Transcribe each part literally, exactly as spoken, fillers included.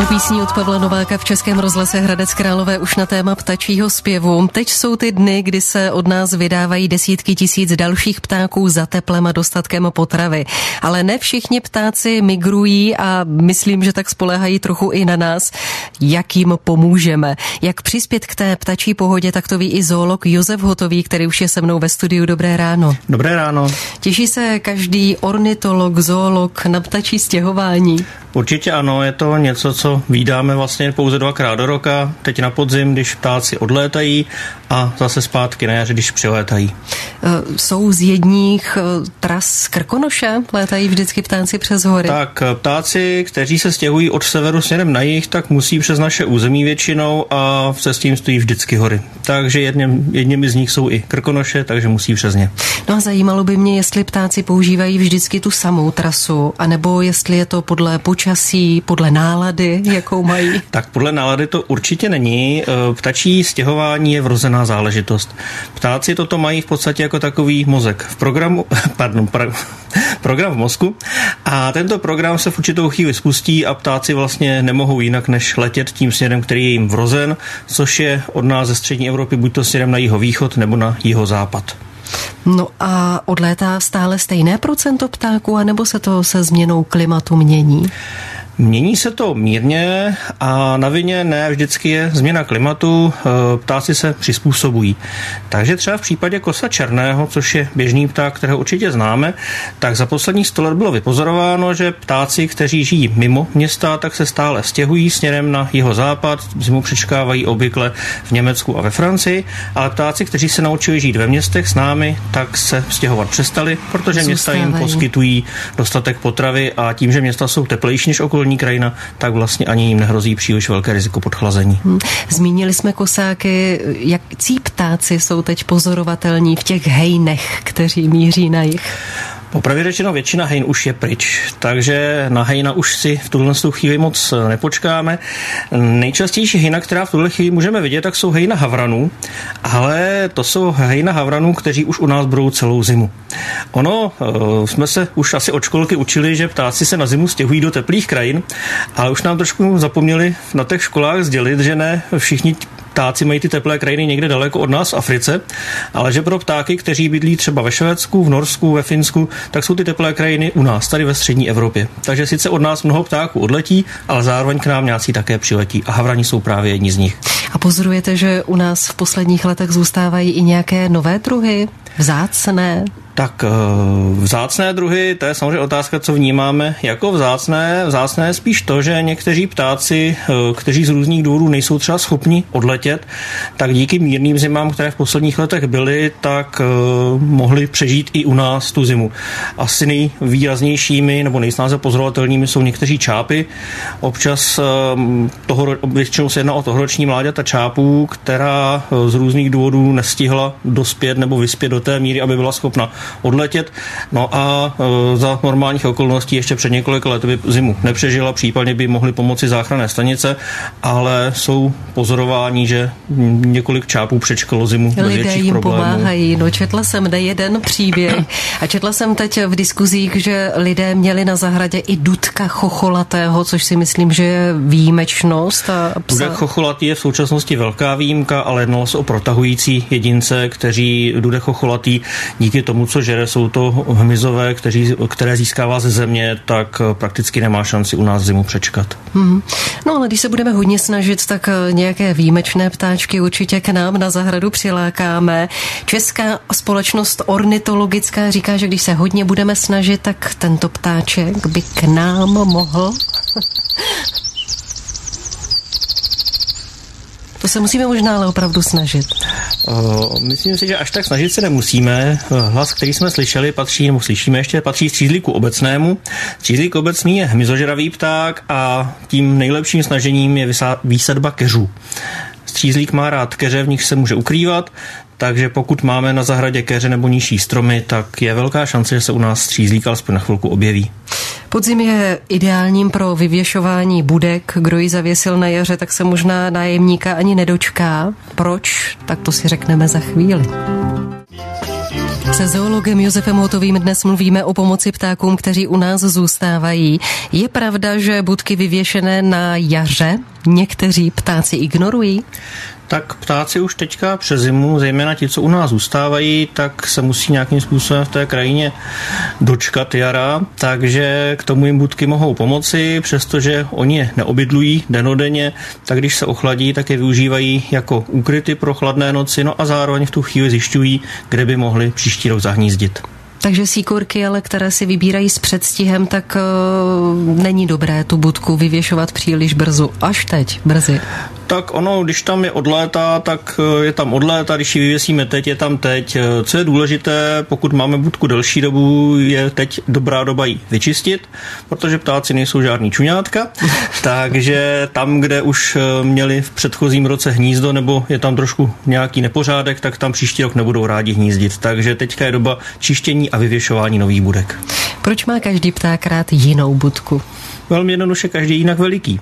To písní od Pavla Nováka v Českém rozhlase Hradec Králové už na téma ptačího zpěvu. Teď jsou ty dny, kdy se od nás vydávají desítky tisíc dalších ptáků za teplem a dostatkem potravy. Ale ne všichni ptáci migrují a myslím, že tak spoléhají trochu i na nás, jak jim pomůžeme. Jak přispět k té ptačí pohodě, tak to ví i zoolog Josef Hotový, který už je se mnou ve studiu. Dobré ráno. Dobré ráno. Těší se každý ornitolog, zoolog na ptačí stěhování? Určitě ano, je to něco, co vídáme vlastně pouze dvakrát do roka, teď na podzim, když ptáci odlétají a zase zpátky na jaře, když přilétají. Jsou z jedních tras Krkonoše? Létají vždycky ptáci přes hory? Tak, ptáci, kteří se stěhují od severu směrem na jih, tak musí přes naše území většinou a v cestě jim stojí vždycky hory. Takže jedním, jedním z nich jsou i Krkonoše, takže musí přes ně. No a zajímalo by mě, jestli ptáci používají vždycky tu samou trasu, anebo jestli je to podle počasí, podle nálady, jakou mají? Tak podle nálady to určitě není. Ptačí stěhování je vrozená záležitost. Ptáci toto mají v podstatě jako takový mozek v programu, pardon, pra, program v mozku a tento program se v určitou chvíli spustí a ptáci vlastně nemohou jinak než letět tím směrem, který je jim vrozen, což je od nás ze střední Evropy buď to směrem na jihovýchod nebo na jihozápad. No a odlétá stále stejné procento ptáků, anebo se to se změnou klimatu mění? Mění se to mírně a na vině ne vždycky je změna klimatu, ptáci se přizpůsobují. Takže třeba v případě kosa černého, což je běžný pták, kterého určitě známe, tak za posledních sto let bylo vypozorováno, že ptáci, kteří žijí mimo města, tak se stále stěhují směrem na jihozápad, zimu přečkávají obvykle v Německu a ve Francii, ale ptáci, kteří se naučili žít ve městech s námi, tak se stěhovat přestali, protože města jim poskytují dostatek potravy a tím, že města jsou teplejší než okolní krajina, tak vlastně ani jim nehrozí příliš velké riziko podchlazení. Hmm. Zmínili jsme kosáky, jakcí ptáci jsou teď pozorovatelní v těch hejnech, kteří míří na jih? Popravdě řečeno, většina hejn už je pryč, takže na hejna už si v tuhle chvíli moc nepočkáme. Nejčastější hejna, která v tuhle chvíli můžeme vidět, tak jsou hejna havranů, ale to jsou hejna havranů, kteří už u nás budou celou zimu. Ono, jsme se už asi od školky učili, že ptáci se na zimu stěhují do teplých krajin, ale už nám trošku zapomněli na těch školách sdělit, že ne všichni ptáci mají ty teplé krajiny někde daleko od nás v Africe, ale že pro ptáky, kteří bydlí třeba ve Švédsku, v Norsku, ve Finsku, tak jsou ty teplé krajiny u nás, tady ve střední Evropě. Takže sice od nás mnoho ptáků odletí, ale zároveň k nám nějací také přiletí a havrani jsou právě jedni z nich. A pozorujete, že u nás v posledních letech zůstávají i nějaké nové druhy, vzácné? Tak vzácné druhy, to je samozřejmě otázka, co vnímáme jako vzácné. Vzácné je spíš to, že někteří ptáci, kteří z různých důvodů nejsou třeba schopni odletět, tak díky mírným zimám, které v posledních letech byly, tak mohli přežít i u nás tu zimu. Asi nejvýraznějšími nebo nejsnáze pozorovatelnými jsou někteří čápy. Občas toho, většinou se jedná o tohoroční mláďata čápů, která z různých důvodů nestihla dospět nebo vyspět do té míry, aby byla schopna odletět. No a e, za normálních okolností ještě před několika lety by zimu nepřežila, případně by mohly pomoci záchranné stanice, ale jsou pozorování, že několik čápů přečkalo zimu bez větších lidé jim problémů. Pomáhají. No, četla jsem nejeden příběh a četla jsem teď v diskuzích, že lidé měli na zahradě i dudka chocholatého, což si myslím, že je výjimečnost. A psa... Dudek chocholatý je v současnosti velká výjimka, ale jednalo se o protahující jedince, kteří dudek chocholatý díky tomu, co žere, jsou to hmyzové, kteří, které získává ze země, tak prakticky nemá šanci u nás zimu přečkat. Hmm. No ale když se budeme hodně snažit, tak nějaké výjimečné ptáčky určitě k nám na zahradu přilákáme. Česká společnost ornitologická říká, že když se hodně budeme snažit, tak tento ptáček by k nám mohl... To se musíme možná ale opravdu snažit. Uh, myslím si, že až tak snažit se nemusíme. Hlas, který jsme slyšeli, patří, nebo slyšíme ještě, patří střízlíku obecnému. Střízlík obecný je hmyzožravý pták a tím nejlepším snažením je výsadba keřů. Střízlík má rád keře, v nich se může ukrývat, takže pokud máme na zahradě keře nebo nižší stromy, tak je velká šance, že se u nás střízlík alespoň na chvilku objeví. Podzim je ideálním pro vyvěšování budek. Kdo ji zavěsil na jaře, tak se možná nájemníka ani nedočká. Proč? Tak to si řekneme za chvíli. Se zoologem Josefem Hotovým dnes mluvíme o pomoci ptákům, kteří u nás zůstávají. Je pravda, že budky vyvěšené na jaře někteří ptáci ignorují? Tak ptáci už teďka přes zimu, zejména ti, co u nás zůstávají, tak se musí nějakým způsobem v té krajině dočkat jara, takže k tomu jim budky mohou pomoci, přestože oni je neobydlují denodenně, tak když se ochladí, tak je využívají jako úkryty pro chladné noci, no a zároveň v tu chvíli zjišťují, kde by mohli příští rok zahnízdit. Takže síkorky, ale které si vybírají s předstihem, tak uh, není dobré tu budku vyvěšovat příliš brzo. Až teď, brzy. Tak ono, když tam je od léta, tak je tam od léta, když ji vyvěsíme teď, je tam teď. Co je důležité, pokud máme budku delší dobu, je teď dobrá doba ji vyčistit, protože ptáci nejsou žádný čuňátka, takže tam, kde už měli v předchozím roce hnízdo, nebo je tam trošku nějaký nepořádek, tak tam příští rok nebudou rádi hnízdit. Takže teďka je doba čištění a vyvěšování nových budek. Proč má každý pták rád jinou budku? Velmi jednoduše, každý jinak veliký.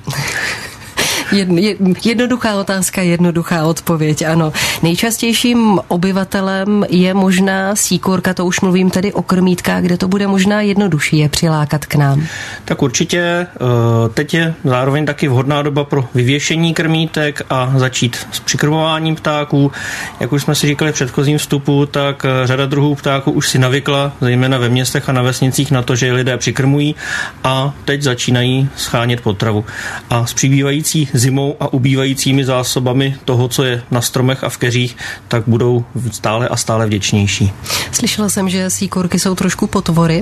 Jednoduchá otázka, jednoduchá odpověď, ano. Nejčastějším obyvatelem je možná síkorka, to už mluvím tedy o krmítkách, kde to bude možná jednodušší je přilákat k nám. Tak určitě teď je zároveň taky vhodná doba pro vyvěšení krmítek a začít s přikrmováním ptáků. Jak už jsme si říkali v předchozím vstupu, tak řada druhů ptáků už si navykla, zejména ve městech a na vesnicích, na to, že lidé přikrmují a teď začínají schánět potravu. A s přibývající zimou a ubývajícími zásobami toho, co je na stromech a v keřích, tak budou stále a stále vděčnější. Slyšela jsem, že síkorky jsou trošku potvory.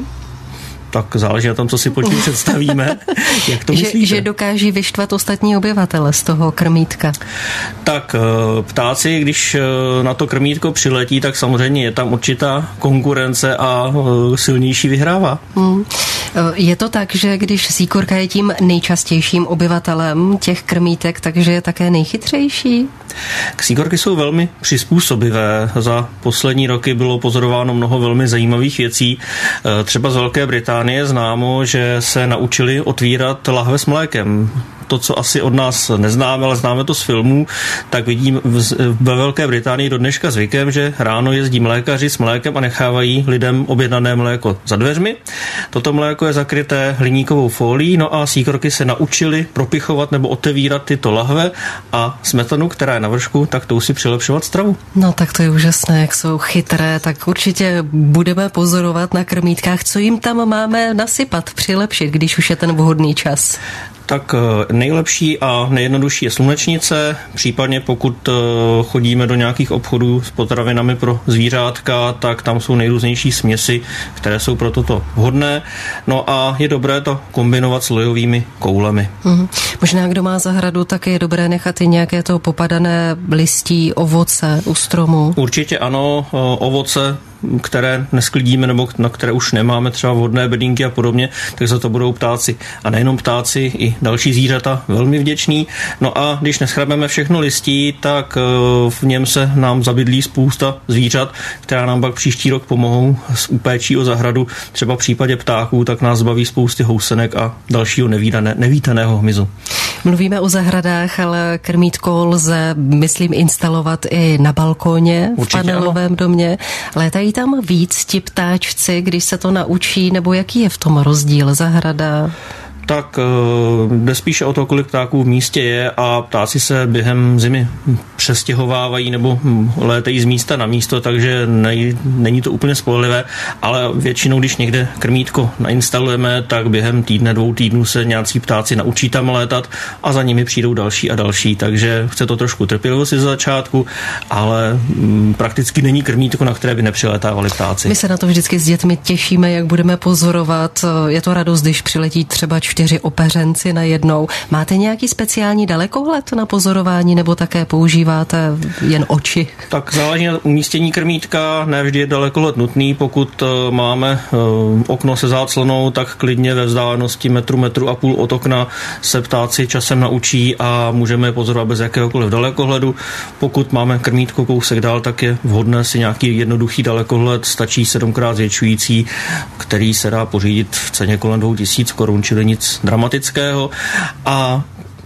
Tak záleží na tom, co si pod tím představíme. Jak to že, že dokáží vyštvat ostatní obyvatele z toho krmítka. Tak ptáci, když na to krmítko přiletí, tak samozřejmě je tam určitá konkurence a silnější vyhrává. Hmm. Je to tak, že když síkorka je tím nejčastějším obyvatelem těch krmítek, takže je také nejchytřejší? Síkorky jsou velmi přizpůsobivé. Za poslední roky bylo pozorováno mnoho velmi zajímavých věcí. Třeba z Velké Británie známo, že se naučili otvírat lahve s mlékem. To, co asi od nás neznáme, ale známe to z filmů, tak vidím ve Velké Británii do dneška zvykem, že ráno jezdí mlékaři s mlékem a nechávají lidem objednané mléko za dveřmi. Toto mléko je zakryté hliníkovou fólií, no a síkorky se naučili propichovat nebo otevírat tyto lahve a smetanu, která je na vršku, tak tou si přilepšovat stravu. No tak to je úžasné, jak jsou chytré, tak určitě budeme pozorovat na krmítkách, co jim tam máme nasypat, přilepšit, když už je ten vhodný čas. Tak nejlepší a nejjednodušší je slunečnice, případně pokud chodíme do nějakých obchodů s potravinami pro zvířátka, tak tam jsou nejrůznější směsi, které jsou pro toto vhodné. No a je dobré to kombinovat s lojovými koulemi. Mm. Možná kdo má zahradu, tak je dobré nechat i nějaké to popadané listí, ovoce u stromu. Určitě ano, ovoce, které nesklidíme nebo na které už nemáme třeba vhodné bedínky a podobně, tak za to budou ptáci. A nejenom ptáci, i další zvířata velmi vděční. No a když neschrabeme všechno listí, tak v něm se nám zabydlí spousta zvířat, která nám pak příští rok pomohou s upéčí o zahradu. Třeba v případě ptáků, tak nás zbaví spousty housenek a dalšího nevídané, nevítaného hmyzu. Mluvíme o zahradách, ale krmítko lze, myslím, instalovat i na balkóně, v určitě panelovém ano. domě. Létají tam víc ti ptáčci, když se to naučí, nebo jaký je v tom rozdíl zahrada? Tak jde spíše o to, kolik ptáků v místě je a ptáci se během zimy přestěhovávají nebo létají z místa na místo, takže nej, není to úplně spolehlivé, ale většinou, když někde krmítko nainstalujeme, tak během týdne, dvou týdnů se nějací ptáci naučí tam létat a za nimi přijdou další a další, takže chce to trošku trpělivosti za začátku, ale m, prakticky není krmítko, na které by nepřilétávali ptáci. My se na to vždycky s dětmi těšíme, jak budeme pozorovat. Je to radost, když přiletí třeba čtyři opeřenci najednou. Máte nějaký speciální dalekohled na pozorování nebo také používáte jen oči? Tak záleží na umístění krmítka, ne vždy je dalekohled nutný. Pokud máme okno se záclonou, tak klidně ve vzdálenosti metru, metru a půl od okna se ptáci časem naučí a můžeme je pozorovat bez jakéhokoliv dalekohledu. Pokud máme krmítko kousek dál, tak je vhodné si nějaký jednoduchý dalekohled, stačí sedmkrát zvětšující, který se dá pořídit v ceně kolem dvou tisíc korun, čili nic dramatického. A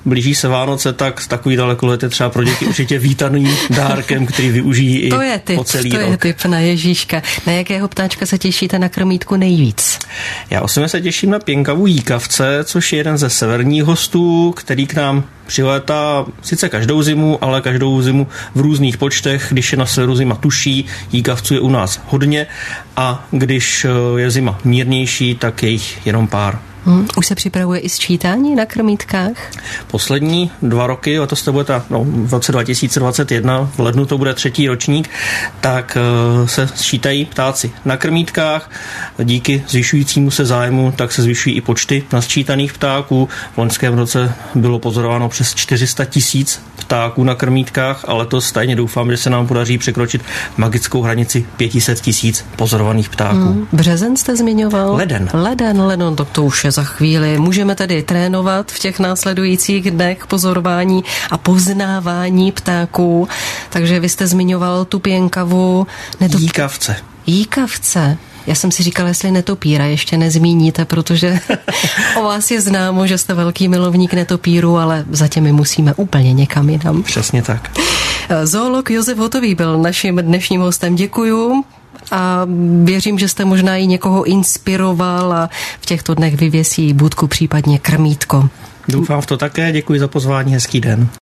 blíží se Vánoce, tak takový dalekolet je třeba pro děti určitě vítaným dárkem, který využijí i to je typ, po celý to rok. je typ na Ježíška. Na jakého ptáčka se těšíte na krmítku nejvíc? Já osobně se těším na pěnkavou jíkavce, což je jeden ze severních hostů, který k nám přilétá sice každou zimu, ale každou zimu v různých počtech. Když je na severu zima tuší, jíkavců je u nás hodně a když je zima mírnější, tak je jich jenom pár. Hmm, už se připravuje i sčítání na krmítkách? Poslední dva roky, letos to bude ta, no, v roce dva tisíce dvacet jedna, v lednu to bude třetí ročník, tak uh, se sčítají ptáci na krmítkách. Díky zvyšujícímu se zájmu, tak se zvyšují i počty nasčítaných ptáků. V loňském roce bylo pozorováno přes čtyři sta tisíc ptáků na krmítkách, ale to stejně doufám, že se nám podaří překročit magickou hranici pět set tisíc pozorovaných ptáků. Hmm, březen jste zmiňoval? Leden. Leden, leden, to, to už je za chvíli. Můžeme tedy trénovat v těch následujících dnech pozorování a poznávání ptáků. Takže vy jste zmiňoval tu pěnkavu. Netop... Jíkavce. Jíkavce. Já jsem si říkala, jestli netopíra ještě nezmíníte, protože o vás je známo, že jste velký milovník netopíru, ale zatím my musíme úplně někam jinam. Přesně tak. Zoolog Josef Hotový byl naším dnešním hostem. Děkuju. A věřím, že jste možná i někoho inspiroval a v těchto dnech vyvěsí budku, případně krmítko. Doufám v to také, děkuji za pozvání, hezký den.